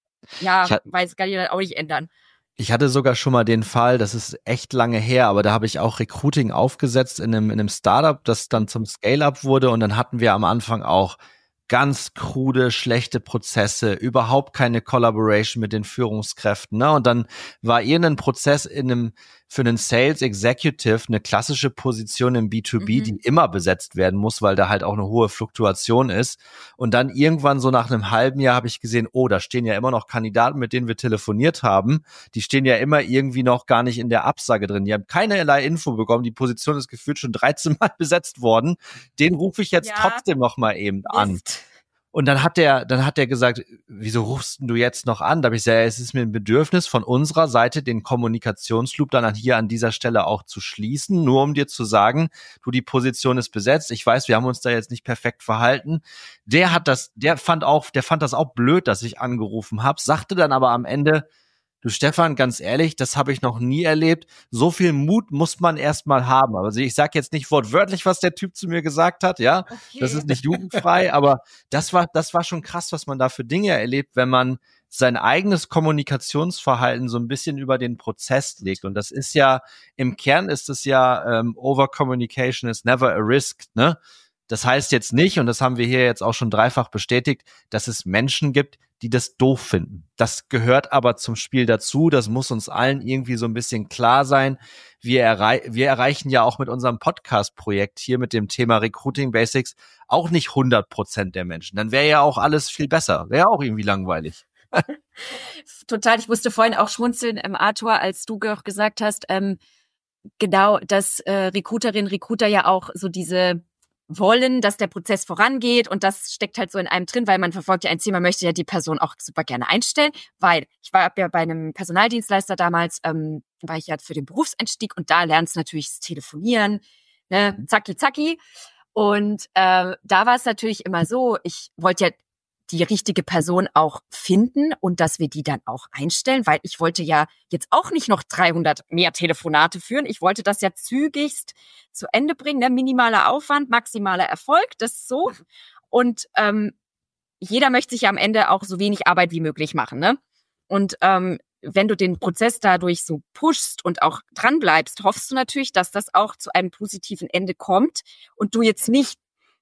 ja, Ich ha- weiß, kann ich dann auch nicht ändern. Ich hatte sogar schon mal den Fall, das ist echt lange her, aber da habe ich auch Recruiting aufgesetzt in einem, in einem Startup, das dann zum Scale-Up wurde und dann hatten wir am Anfang auch ganz krude, schlechte Prozesse, überhaupt keine Collaboration mit den Führungskräften, ne? Und dann war irgendein Prozess in einem, für einen Sales Executive eine klassische Position im B zwei B, Mhm. die immer besetzt werden muss, weil da halt auch eine hohe Fluktuation ist. Und dann irgendwann so nach einem halben Jahr habe ich gesehen, oh, da stehen ja immer noch Kandidaten, mit denen wir telefoniert haben. Die stehen ja immer irgendwie noch gar nicht in der Absage drin. Die haben keinerlei Info bekommen. Die Position ist gefühlt schon dreizehn Mal besetzt worden. Den rufe ich jetzt Ja. trotzdem noch mal eben an. Mist. Und dann hat der, dann hat der gesagt, wieso rufst du jetzt noch an? Da habe ich gesagt, es ist mir ein Bedürfnis von unserer Seite, den Kommunikationsloop dann an hier an dieser Stelle auch zu schließen, nur um dir zu sagen, du, die Position ist besetzt. Ich weiß, wir haben uns da jetzt nicht perfekt verhalten. Der hat das, der fand auch, der fand das auch blöd, dass ich angerufen habe, sagte dann aber am Ende, du Stefan, ganz ehrlich, das habe ich noch nie erlebt. So viel Mut muss man erst mal haben. Also ich sage jetzt nicht wortwörtlich, was der Typ zu mir gesagt hat, ja. Okay. Das ist nicht jugendfrei, aber das war, das war schon krass, was man da für Dinge erlebt, wenn man sein eigenes Kommunikationsverhalten so ein bisschen über den Prozess legt. Und das ist ja, im Kern ist es ja, ähm, Over-Communication is never a risk, ne? Das heißt jetzt nicht, und das haben wir hier jetzt auch schon dreifach bestätigt, dass es Menschen gibt, die das doof finden. Das gehört aber zum Spiel dazu. Das muss uns allen irgendwie so ein bisschen klar sein. Wir, errei- wir erreichen ja auch mit unserem Podcast-Projekt hier mit dem Thema Recruiting Basics auch nicht hundert Prozent der Menschen. Dann wäre ja auch alles viel besser. Wäre auch irgendwie langweilig. Total, ich musste vorhin auch schmunzeln, ähm, Arthur, als du auch gesagt hast, ähm, genau, dass äh, Recruiterinnen, Recruiter ja auch so diese wollen, dass der Prozess vorangeht und das steckt halt so in einem drin, weil man verfolgt ja ein Ziel, man möchte ja die Person auch super gerne einstellen, weil ich war ja bei einem Personaldienstleister damals, ähm, war ich ja für den Berufseinstieg und da lernst du natürlich das Telefonieren, ne, zacki zacki und äh, da war es natürlich immer so, ich wollte ja die richtige Person auch finden und dass wir die dann auch einstellen, weil ich wollte ja jetzt auch nicht noch dreihundert mehr Telefonate führen. Ich wollte das ja zügigst zu Ende bringen, ne? Minimaler Aufwand, maximaler Erfolg, das ist so. Und ähm, jeder möchte sich ja am Ende auch so wenig Arbeit wie möglich machen, ne? Und ähm, wenn du den Prozess dadurch so pushst und auch dran bleibst, hoffst du natürlich, dass das auch zu einem positiven Ende kommt und du jetzt nicht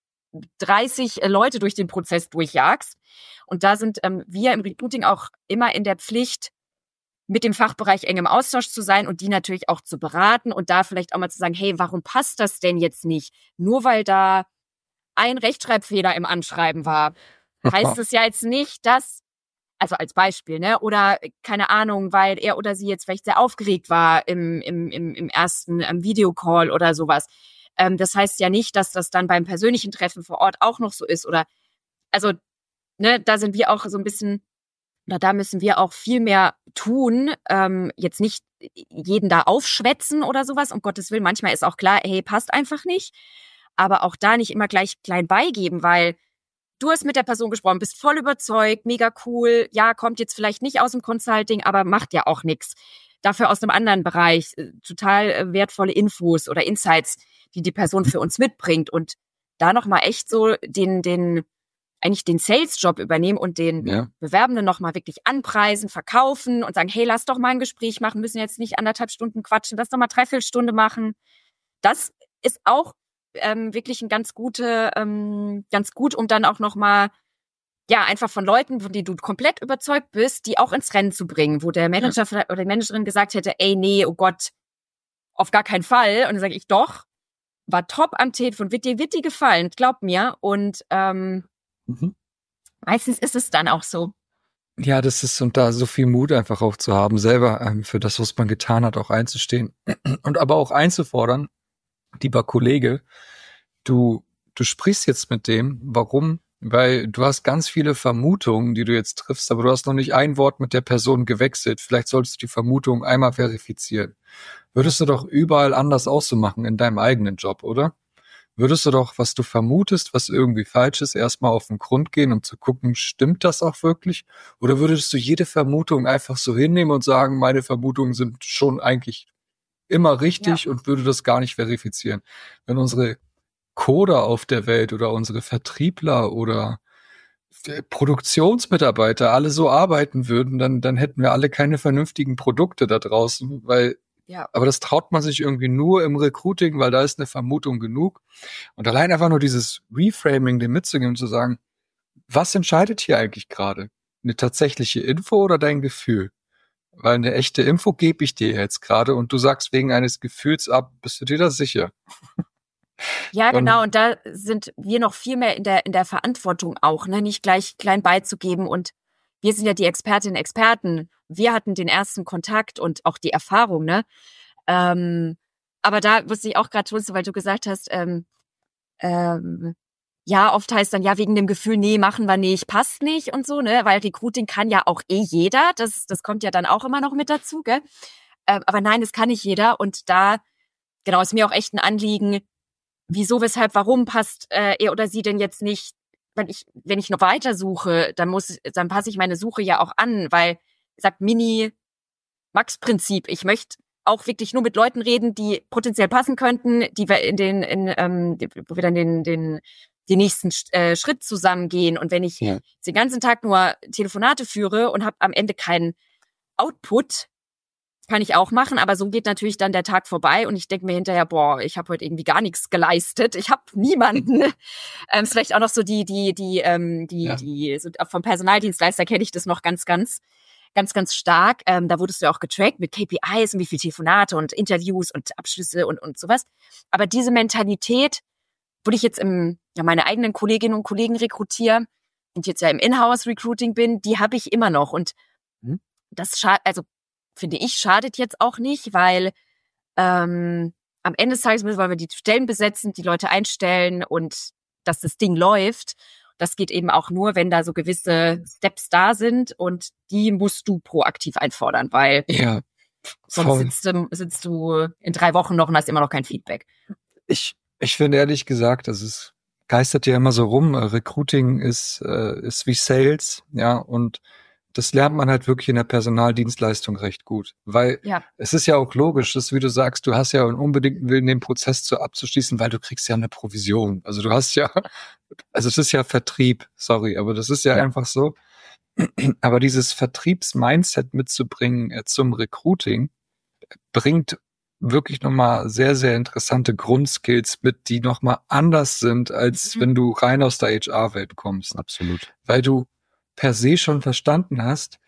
dreißig Leute durch den Prozess durchjagst. Und da sind ähm, wir im Recruiting auch immer in der Pflicht, mit dem Fachbereich eng im Austausch zu sein und die natürlich auch zu beraten und da vielleicht auch mal zu sagen, hey, warum passt das denn jetzt nicht? Nur weil da ein Rechtschreibfehler im Anschreiben war, heißt es ja jetzt nicht, dass, also als Beispiel, ne, oder keine Ahnung, weil er oder sie jetzt vielleicht sehr aufgeregt war im, im, im, im ersten ähm, Videocall oder sowas. Ähm, das heißt ja nicht, dass das dann beim persönlichen Treffen vor Ort auch noch so ist oder, also, ne, da sind wir auch so ein bisschen, oder da müssen wir auch viel mehr tun, ähm, jetzt nicht jeden da aufschwätzen oder sowas, um Gottes Willen. Manchmal ist auch klar, hey, passt einfach nicht. Aber auch da nicht immer gleich klein beigeben, weil du hast mit der Person gesprochen, bist voll überzeugt, mega cool, ja, kommt jetzt vielleicht nicht aus dem Consulting, aber macht ja auch nichts. Dafür aus einem anderen Bereich äh, total äh, wertvolle Infos oder Insights, die die Person für uns mitbringt und da nochmal echt so den, den, eigentlich den Sales-Job übernehmen und den Ja. Bewerbenden nochmal wirklich anpreisen, verkaufen und sagen, hey, lass doch mal ein Gespräch machen, müssen jetzt nicht anderthalb Stunden quatschen, lass doch mal dreiviertel Stunde machen. Das ist auch ähm, wirklich ein ganz gute, ähm, ganz gut, um dann auch nochmal, ja, einfach von Leuten, von denen du komplett überzeugt bist, die auch ins Rennen zu bringen, wo der Manager ja. oder die Managerin gesagt hätte, ey, nee, oh Gott, auf gar keinen Fall. Und dann sage ich, doch, war top am Telefon, wird dir, wird dir gefallen, glaub mir. Und ähm, Mhm. meistens ist es dann auch so. Ja, das ist, und da so viel Mut einfach auch zu haben, selber ähm, für das, was man getan hat, auch einzustehen und aber auch einzufordern, lieber Kollege, du, du sprichst jetzt mit dem, warum? Weil du hast ganz viele Vermutungen, die du jetzt triffst, aber du hast noch nicht ein Wort mit der Person gewechselt. Vielleicht solltest du die Vermutung einmal verifizieren. Würdest du doch überall anders auch so machen in deinem eigenen Job, oder? Würdest du doch, was du vermutest, was irgendwie falsch ist, erstmal auf den Grund gehen, um zu gucken, stimmt das auch wirklich? Oder würdest du jede Vermutung einfach so hinnehmen und sagen, meine Vermutungen sind schon eigentlich immer richtig, ja, und würde das gar nicht verifizieren? Wenn unsere Coder auf der Welt oder unsere Vertriebler oder Produktionsmitarbeiter alle so arbeiten würden, dann, dann hätten wir alle keine vernünftigen Produkte da draußen, weil Ja. Aber das traut man sich irgendwie nur im Recruiting, weil da ist eine Vermutung genug. Und allein einfach nur dieses Reframing, dem mitzugeben und zu sagen, was entscheidet hier eigentlich gerade? Eine tatsächliche Info oder dein Gefühl? Weil eine echte Info gebe ich dir jetzt gerade und du sagst wegen eines Gefühls ab, bist du dir da sicher? Ja, genau. Und da sind wir noch viel mehr in der, in der Verantwortung auch, ne? Nicht gleich klein beizugeben. Und wir sind ja die Expertinnen und Experten. Wir hatten den ersten Kontakt und auch die Erfahrung, ne? Ähm, aber da wusste ich auch gerade, weil du gesagt hast, ähm, ähm, ja, oft heißt dann, ja, wegen dem Gefühl, nee, machen wir nicht, passt nicht und so, ne? Weil Recruiting kann ja auch eh jeder. Das, das kommt ja dann auch immer noch mit dazu, gell? Ähm, aber nein, das kann nicht jeder. Und da, genau, ist mir auch echt ein Anliegen, wieso, weshalb, warum passt äh, er oder sie denn jetzt nicht? Wenn ich, wenn ich noch weiter suche, dann muss, dann passe ich meine Suche ja auch an, weil, sagt Mini-Max-Prinzip, ich möchte auch wirklich nur mit Leuten reden, die potenziell passen könnten, die wir in den, in, ähm, wo wir dann den, den, den nächsten äh, Schritt zusammengehen. Und wenn ich ja. den ganzen Tag nur Telefonate führe und habe am Ende keinen Output, kann ich auch machen, aber so geht natürlich dann der Tag vorbei und ich denke mir hinterher, boah, ich habe heute irgendwie gar nichts geleistet, ich habe niemanden. ähm, ist vielleicht auch noch so die, die, die, ähm, die, ja. die, so vom Personaldienstleister kenne ich das noch ganz, ganz, ganz, ganz stark. Ähm, da wurdest du ja auch getrackt mit K P Is und wie viele Telefonate und Interviews und Abschlüsse und und sowas. Aber diese Mentalität, wo ich jetzt im, ja, meine eigenen Kolleginnen und Kollegen rekrutiere und jetzt ja im Inhouse-Recruiting bin, die habe ich immer noch und hm. das schadet, also finde ich, schadet jetzt auch nicht, weil ähm, am Ende des Tages müssen wir die Stellen besetzen, die Leute einstellen und dass das Ding läuft. Das geht eben auch nur, wenn da so gewisse Steps da sind und die musst du proaktiv einfordern, weil ja, sonst sitzt du, sitzt du in drei Wochen noch und hast immer noch kein Feedback. Ich, ich finde ehrlich gesagt, das ist, geistert ja immer so rum, Recruiting ist, äh, ist wie Sales, ja, und das lernt man halt wirklich in der Personaldienstleistung recht gut, weil ja. es ist ja auch logisch, dass, wie du sagst, du hast ja einen unbedingten Willen, den Prozess zu abzuschließen, weil du kriegst ja eine Provision. Also du hast ja, also es ist ja Vertrieb, sorry, aber das ist ja, ja. einfach so. Aber dieses Vertriebs-Mindset mitzubringen äh, zum Recruiting bringt wirklich nochmal sehr, sehr interessante Grundskills mit, die nochmal anders sind, als mhm. wenn du rein aus der H R-Welt kommst. Absolut. Weil du per se schon verstanden hast,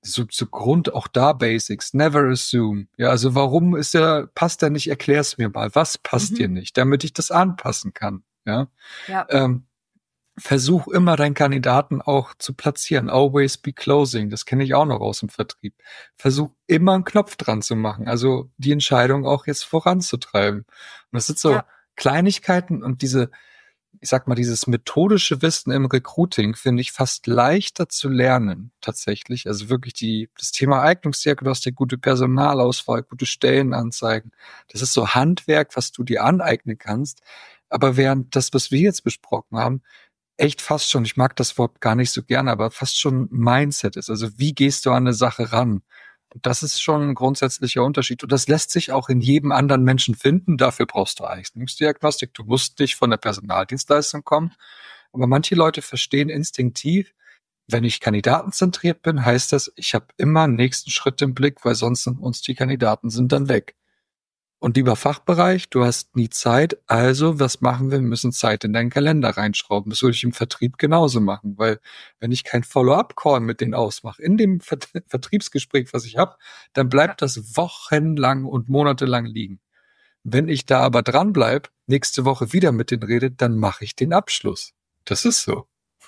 So, so Grund, auch da Basics, never assume. Ja, also warum ist der, passt der nicht, erklär's mir mal, was passt Mhm. dir nicht, damit ich das anpassen kann, ja. Ja. Ähm, versuch immer deinen Kandidaten auch zu platzieren, always be closing, das kenne ich auch noch aus dem Vertrieb. Versuch immer einen Knopf dran zu machen, also die Entscheidung auch jetzt voranzutreiben. Und das sind so Ja. Kleinigkeiten und diese, ich sag mal, dieses methodische Wissen im Recruiting finde ich fast leichter zu lernen, tatsächlich. Also wirklich die, das Thema Eignungsdiagnostik, gute Personalauswahl, gute Stellenanzeigen. Das ist so Handwerk, was du dir aneignen kannst. Aber während das, was wir jetzt besprochen haben, echt fast schon, ich mag das Wort gar nicht so gerne, aber fast schon Mindset ist. Also wie gehst du an eine Sache ran? Und das ist schon ein grundsätzlicher Unterschied. Und das lässt sich auch in jedem anderen Menschen finden. Dafür brauchst du Eignungsdiagnostik. Du musst nicht von der Personaldienstleistung kommen. Aber manche Leute verstehen instinktiv, wenn ich kandidatenzentriert bin, heißt das, ich habe immer einen nächsten Schritt im Blick, weil sonst sind uns die Kandidaten sind dann weg. Und lieber Fachbereich, du hast nie Zeit, also was machen wir? Wir müssen Zeit in deinen Kalender reinschrauben. Das würde ich im Vertrieb genauso machen, weil wenn ich kein Follow-up-Call mit denen ausmache, in dem Ver- Vertriebsgespräch, was ich habe, dann bleibt das wochenlang und monatelang liegen. Wenn ich da aber dranbleibe, nächste Woche wieder mit denen rede, dann mache ich den Abschluss. Das ist so.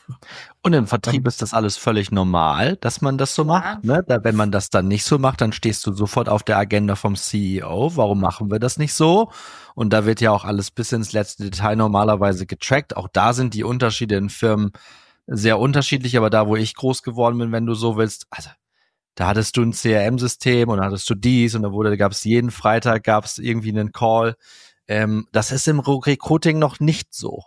Und im Vertrieb ist das alles völlig normal, dass man das so Ja. macht. Ne? Da, wenn man das dann nicht so macht, dann stehst du sofort auf der Agenda vom C E O. Warum machen wir das nicht so? Und da wird ja auch alles bis ins letzte Detail normalerweise getrackt. Auch da sind die Unterschiede in Firmen sehr unterschiedlich. Aber da, wo ich groß geworden bin, wenn du so willst, also da hattest du ein C R M-System und dann hattest du dies und da wurde, gab es jeden Freitag gab es irgendwie einen Call. Ähm, das ist im Recruiting noch nicht so.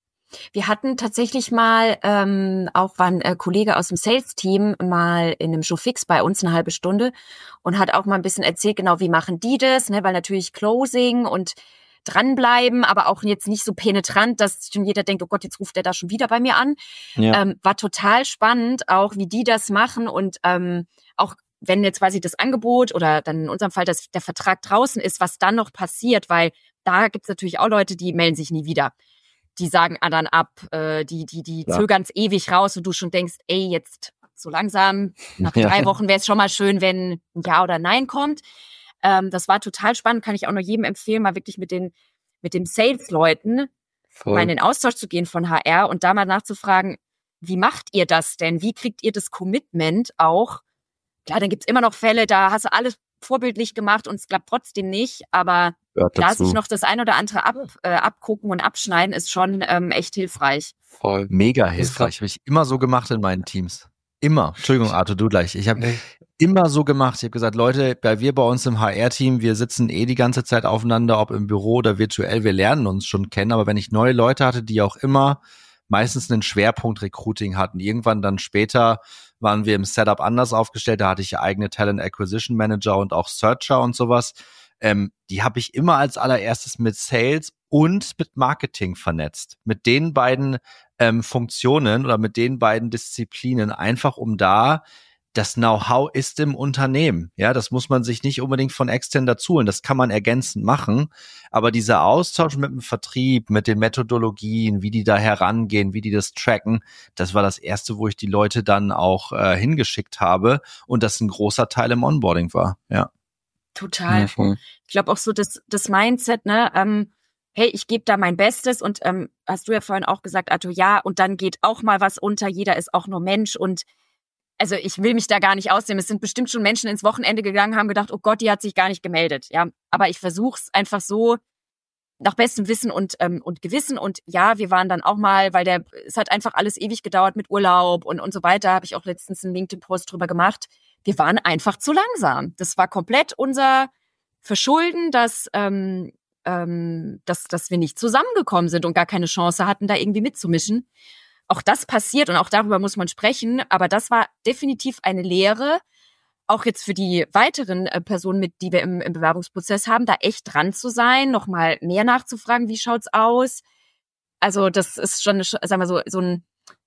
Wir hatten tatsächlich mal, ähm, auch war ein äh, Kollege aus dem Sales-Team mal in einem Showfix bei uns eine halbe Stunde und hat auch mal ein bisschen erzählt, genau wie machen die das, ne? Weil natürlich Closing und dranbleiben, aber auch jetzt nicht so penetrant, dass schon jeder denkt, oh Gott, jetzt ruft der da schon wieder bei mir an. Ja. Ähm, war total spannend, auch wie die das machen und ähm, auch wenn jetzt quasi das Angebot oder dann in unserem Fall das, der Vertrag draußen ist, was dann noch passiert, weil da gibt's natürlich auch Leute, die melden sich nie wieder. Die sagen ah, dann ab, äh, die die die Ja. zögern's ewig raus und du schon denkst, ey, jetzt so langsam, nach Ja. drei Wochen wäre es schon mal schön, wenn ein Ja oder Nein kommt. Ähm, das war total spannend, kann ich auch nur jedem empfehlen, mal wirklich mit den mit den Sales-Leuten mal in den Austausch zu gehen von H R und da mal nachzufragen, wie macht ihr das denn? Wie kriegt ihr das Commitment auch? Klar, dann gibt's immer noch Fälle, da hast du alles vorbildlich gemacht und es klappt trotzdem nicht, aber Gehört da dazu. sich noch das ein oder andere ab, äh, abgucken und abschneiden, ist schon ähm, echt hilfreich. Voll. Mega Das ist hilfreich. Habe ich immer so gemacht in meinen Teams. Immer. Entschuldigung, Arthur, du gleich. Ich habe Nee. immer so gemacht. Ich habe gesagt, Leute, bei wir bei uns im H R-Team, wir sitzen eh die ganze Zeit aufeinander, ob im Büro oder virtuell, wir lernen uns schon kennen. Aber wenn ich neue Leute hatte, die auch immer meistens einen Schwerpunkt Recruiting hatten, irgendwann dann später waren wir im Setup anders aufgestellt. Da hatte ich eigene Talent Acquisition Manager und auch Searcher und sowas. Ähm, die habe ich immer als allererstes mit Sales und mit Marketing vernetzt. Mit den beiden ähm, Funktionen oder mit den beiden Disziplinen, einfach um da, das Know-how ist im Unternehmen. Ja, das muss man sich nicht unbedingt von extern dazu holen. Das kann man ergänzend machen. Aber dieser Austausch mit dem Vertrieb, mit den Methodologien, wie die da herangehen, wie die das tracken, das war das Erste, wo ich die Leute dann auch äh, hingeschickt habe und das ein großer Teil im Onboarding war. Ja. Total. Ja, voll. Ich glaube auch so das, das Mindset, ne, ähm, hey, ich gebe da mein Bestes und ähm, hast du ja vorhin auch gesagt, Arthur, ja, und dann geht auch mal was unter, jeder ist auch nur Mensch und also ich will mich da gar nicht ausnehmen. Es sind bestimmt schon Menschen ins Wochenende gegangen, haben gedacht, oh Gott, die hat sich gar nicht gemeldet. Ja, aber ich versuche es einfach so nach bestem Wissen und ähm, und Gewissen. Und ja, wir waren dann auch mal, weil der es hat einfach alles ewig gedauert mit Urlaub und und so weiter. Habe ich auch letztens einen LinkedIn-Post drüber gemacht. Wir waren einfach zu langsam. Das war komplett unser Verschulden, dass ähm, ähm, dass dass wir nicht zusammengekommen sind und gar keine Chance hatten, da irgendwie mitzumischen. Auch das passiert und auch darüber muss man sprechen, aber das war definitiv eine Lehre, auch jetzt für die weiteren äh, Personen, mit die wir im, im Bewerbungsprozess haben, da echt dran zu sein, nochmal mehr nachzufragen, wie schaut's aus? Also das ist schon, sagen wir so, so ein,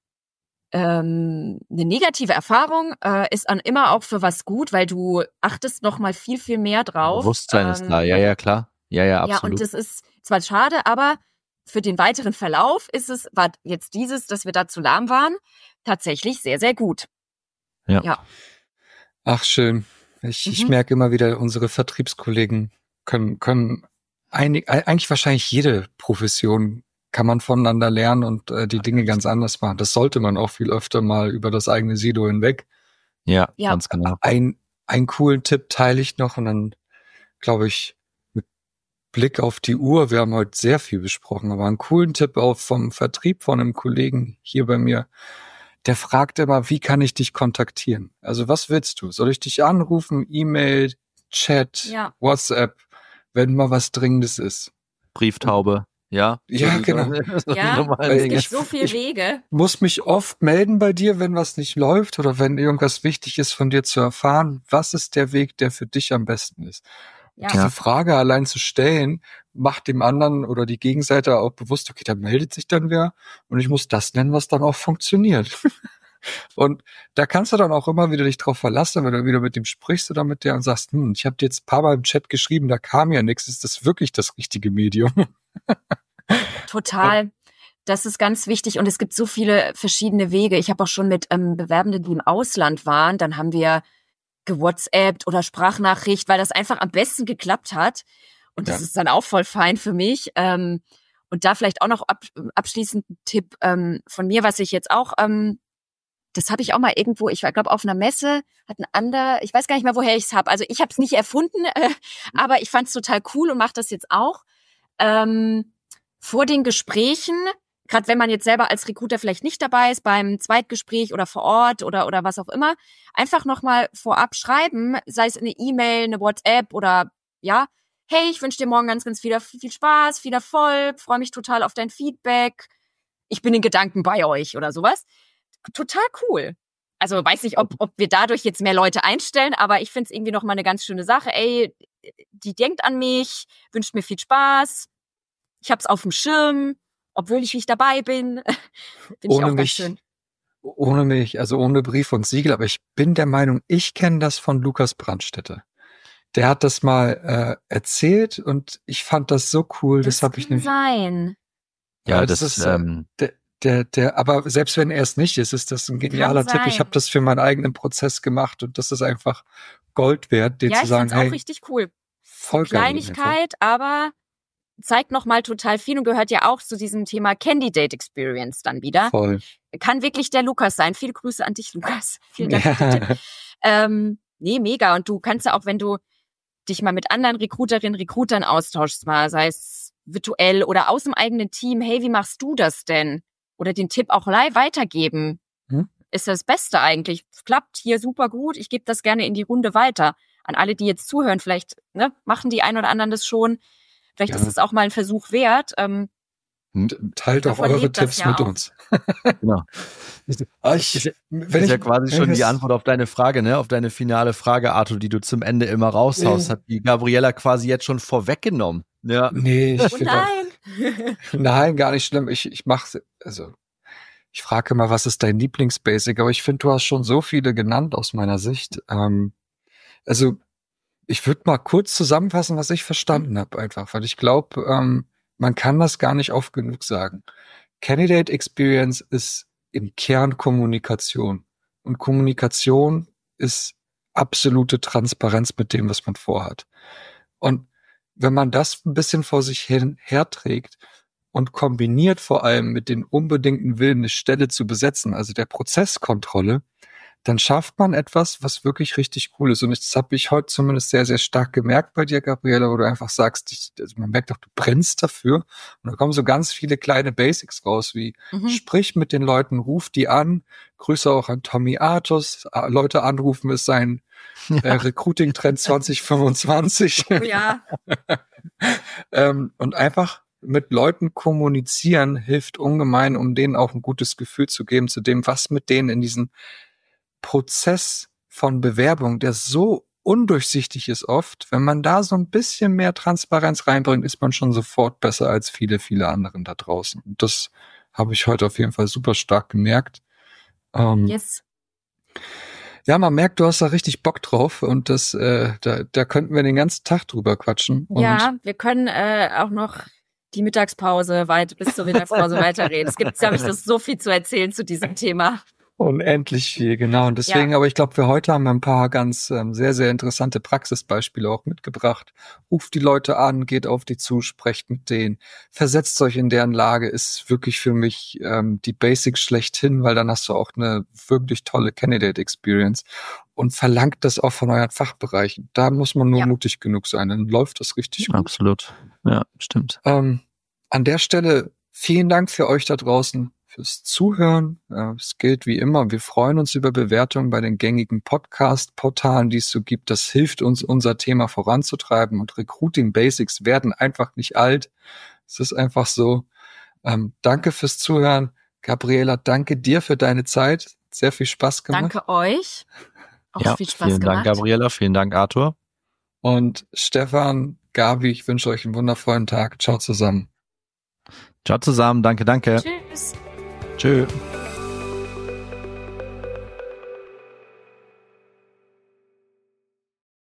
ähm, eine negative Erfahrung, äh, ist an immer auch für was gut, weil du achtest nochmal viel, viel mehr drauf. Bewusstsein ähm, ist da, ja, ja, klar. Ja, ja, absolut. Ja, und das ist zwar schade, aber für den weiteren Verlauf ist es, war jetzt dieses, dass wir da zu lahm waren, tatsächlich sehr, sehr gut. Ja. Ja. Ach, schön. Ich, Mhm. ich merke immer wieder, unsere Vertriebskollegen können, können einig, eigentlich wahrscheinlich jede Profession kann man voneinander lernen und äh, die Dinge ganz anders machen. Das sollte man auch viel öfter mal über das eigene Silo hinweg. Ja, Ja. ganz genau. Ein, einen coolen Tipp teile ich noch und dann glaube ich, mit Blick auf die Uhr, wir haben heute sehr viel besprochen, aber einen coolen Tipp auch vom Vertrieb von einem Kollegen hier bei mir, der fragt immer, wie kann ich dich kontaktieren? Also was willst du? Soll ich dich anrufen, E-Mail, Chat, Ja. WhatsApp, wenn mal was Dringendes ist? Brieftaube, ja. Ja, So die- genau. so die Ja, normalen es Weil Dinge. gibt so viele ich- Wege. Muss mich oft melden bei dir, wenn was nicht läuft oder wenn irgendwas wichtig ist von dir zu erfahren. Was ist der Weg, der für dich am besten ist? Ja. Diese Ja. Frage allein zu stellen, macht dem anderen oder die Gegenseite auch bewusst, okay, da meldet sich dann wer und ich muss das nennen, was dann auch funktioniert. Und da kannst du dann auch immer wieder dich drauf verlassen, wenn du wieder mit dem sprichst oder mit der und sagst, hm, ich habe dir jetzt ein paar Mal im Chat geschrieben, da kam ja nichts, ist das wirklich das richtige Medium? Total. Das ist ganz wichtig und es gibt so viele verschiedene Wege. Ich habe auch schon mit ähm, Bewerbenden, die im Ausland waren, dann haben wir gewhatsappt oder Sprachnachricht, weil das einfach am besten geklappt hat. Und das Ja. ist dann auch voll fein für mich. Ähm, und da vielleicht auch noch ab, abschließend ein Tipp ähm, von mir, was ich jetzt auch, ähm, das habe ich auch mal irgendwo, ich glaube auf einer Messe, hat ein anderer, ich weiß gar nicht mehr, woher ich es habe. Also ich habe es nicht erfunden, äh, aber ich fand es total cool und mache das jetzt auch. Ähm, vor den Gesprächen, gerade wenn man jetzt selber als Recruiter vielleicht nicht dabei ist, beim Zweitgespräch oder vor Ort oder oder was auch immer, einfach nochmal vorab schreiben, sei es eine E-Mail, eine WhatsApp oder ja, hey, ich wünsche dir morgen ganz, ganz viel, viel Spaß, viel Erfolg, freue mich total auf dein Feedback, ich bin in Gedanken bei euch oder sowas. Total cool. Also weiß nicht, ob, ob wir dadurch jetzt mehr Leute einstellen, aber ich finde es irgendwie nochmal eine ganz schöne Sache. Ey, die denkt an mich, wünscht mir viel Spaß, ich hab's auf dem Schirm, obwohl ich nicht dabei bin. Finde ich Ohne auch ganz mich, schön. ohne mich, also ohne Brief und Siegel, aber ich bin der Meinung, ich kenne das von Lukas Brandstätter. Der hat das mal äh, erzählt und ich fand das so cool, das, Das habe ich kann nämlich. sein. Ja, Ja, das, das ist, ist, ähm, Der, der, der, aber selbst wenn er es nicht ist, ist das ein genialer Kann Tipp. Ich sein. habe das für meinen eigenen Prozess gemacht und das ist einfach Gold wert, den Ja, zu ich sagen, find's auch hey, richtig cool. voll geil einfach. Kleinigkeit, aber zeigt nochmal total viel und gehört ja auch zu diesem Thema Candidate Experience dann wieder. Voll. Kann wirklich der Lukas sein. Viele Grüße an dich, Lukas. Vielen Dank für den Tipp. Ähm, nee, mega. Und du kannst ja auch, wenn du dich mal mit anderen Recruiterinnen, Recruitern austauschst, mal, sei es virtuell oder aus dem eigenen Team, hey, wie machst du das denn? Oder den Tipp auch live weitergeben. Hm? Ist das Beste eigentlich. Klappt hier super gut. Ich gebe das gerne in die Runde weiter. An alle, die jetzt zuhören, vielleicht ne, machen die einen oder anderen das schon. Vielleicht Ja. ist es auch mal ein Versuch wert. Ähm, Teilt auch Davon eure lebt das Tipps ja mit auch. uns. genau. Ah, ich, Ist ja- wenn ist ich, ja quasi wenn schon ich die das- Antwort auf deine Frage, ne? Auf deine finale Frage, Arthur, die du zum Ende immer raushaust, Ja. hat die Gabriella quasi jetzt schon vorweggenommen. Ja. Nee, ich oh finde auch, nein! nein, gar nicht schlimm. Ich, ich mache, also ich frage immer, was ist dein Lieblingsbasic? Aber ich finde, du hast schon so viele genannt aus meiner Sicht. Ähm, also ich würde mal kurz zusammenfassen, was ich verstanden habe, einfach, weil ich glaube, ähm, man kann das gar nicht oft genug sagen. Candidate Experience ist im Kern Kommunikation und Kommunikation ist absolute Transparenz mit dem, was man vorhat. Und wenn man das ein bisschen vor sich hin herträgt und kombiniert vor allem mit dem unbedingten Willen, eine Stelle zu besetzen, also der Prozesskontrolle, dann schafft man etwas, was wirklich richtig cool ist. Und das habe ich heute zumindest sehr, sehr stark gemerkt bei dir, Gabriella, wo du einfach sagst, ich, also man merkt auch, du brennst dafür. Und da kommen so ganz viele kleine Basics raus, wie Mhm. sprich mit den Leuten, ruf die an. Grüße auch an Tommy Artus. Ah, Leute anrufen ist sein äh, Recruiting-Trend zwanzig fünfundzwanzig. Oh ja. ähm, und einfach mit Leuten kommunizieren hilft ungemein, um denen auch ein gutes Gefühl zu geben zu dem, was mit denen in diesen Prozess von Bewerbung, der so undurchsichtig ist oft, wenn man da so ein bisschen mehr Transparenz reinbringt, ist man schon sofort besser als viele, viele anderen da draußen. Und das habe ich heute auf jeden Fall super stark gemerkt. Ähm, Yes. Ja, man merkt, du hast da richtig Bock drauf und das, äh, da, da könnten wir den ganzen Tag drüber quatschen. Und Ja, wir können äh, auch noch die Mittagspause weit bis zur Mittagspause weiterreden. Es gibt, glaube ich, das so viel zu erzählen zu diesem Thema. Unendlich viel, genau. Und deswegen, ja. aber ich glaube, für heute haben wir ein paar ganz ähm, sehr, sehr interessante Praxisbeispiele auch mitgebracht. Ruft die Leute an, geht auf die zu, sprecht mit denen, versetzt euch in deren Lage, ist wirklich für mich ähm, die Basics schlechthin, weil dann hast du auch eine wirklich tolle Candidate Experience und verlangt das auch von euren Fachbereichen. Da muss man nur ja. mutig genug sein, dann läuft das richtig gut. Absolut, ja, stimmt. Ähm, an der Stelle vielen Dank für euch da draußen. Fürs Zuhören. Es gilt wie immer, wir freuen uns über Bewertungen bei den gängigen Podcast-Portalen, die es so gibt. Das hilft uns, unser Thema voranzutreiben und Recruiting Basics werden einfach nicht alt. Es ist einfach so. Ähm, danke fürs Zuhören. Gabriela, danke dir für deine Zeit. Sehr viel Spaß gemacht. Danke euch. Auch ja, viel Spaß vielen gemacht. Dank, Gabriela. Vielen Dank, Arthur. Und Stefan, Gabi, ich wünsche euch einen wundervollen Tag. Ciao zusammen. Ciao zusammen. Danke, danke. Tschüss. Tschö.